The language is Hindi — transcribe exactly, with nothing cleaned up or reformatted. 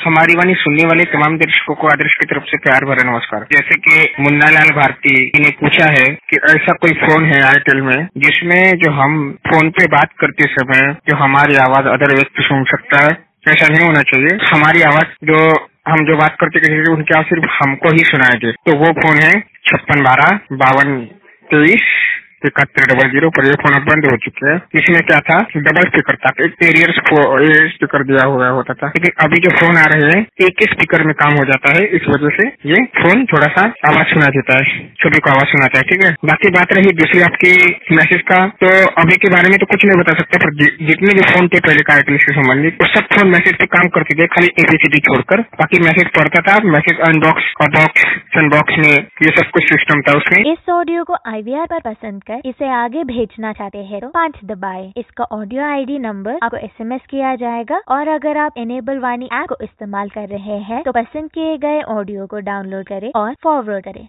हमारी वाणी सुनने वाले तमाम दर्शकों को आदर्श की तरफ से प्यार भरा नमस्कार। जैसे कि मुन्ना लाल भारती ने पूछा है कि ऐसा कोई फोन है एयरटेल में जिसमें जो हम फोन पे बात करते समय जो हमारी आवाज अदर व्यक्ति सुन सकता है। ऐसा नहीं होना चाहिए। हमारी आवाज जो हम जो बात करते किसी उनकी आवाज सिर्फ हमको ही सुनाई दे। तो वो फोन है छप्पन बारह बावन तेईस इकहत्तर डबल जीरो पर ये फोन अब बंद हो चुके हैं। इसमें क्या था, डबल स्पीकर था, एक एरियर स्पीकर दिया हुआ होता था, लेकिन अभी जो फोन आ रहे हैं एक ही स्पीकर में काम हो जाता है। इस वजह से ये फोन थोड़ा सा आवाज सुना देता है, सभी को आवाज सुनाता है। ठीक है, बाकी बात रही दूसरी आपकी मैसेज का, तो अभी के बारे में तो कुछ नहीं बता सकता, पर जितने भी फोन थे पहले का एयरटेल से संबंधित वो सब फोन मैसेज पे काम करते थे, खाली एबीसीडी छोड़कर। बाकी मैसेज पढ़ता था, मैसेज अनबॉक्स और बॉक्स अनबॉक्स में ये सब कुछ सिस्टम था उसमें। इस ऑडियो को आईवीआर पर पसंद कर इसे आगे भेजना चाहते हैं तो पाँच दबाए। इसका ऑडियो आईडी नंबर आपको एसएमएस किया जाएगा, और अगर आप एनेबल वाणी ऐप को इस्तेमाल कर रहे हैं तो पसंद किए गए ऑडियो को डाउनलोड करें और फॉरवर्ड करें।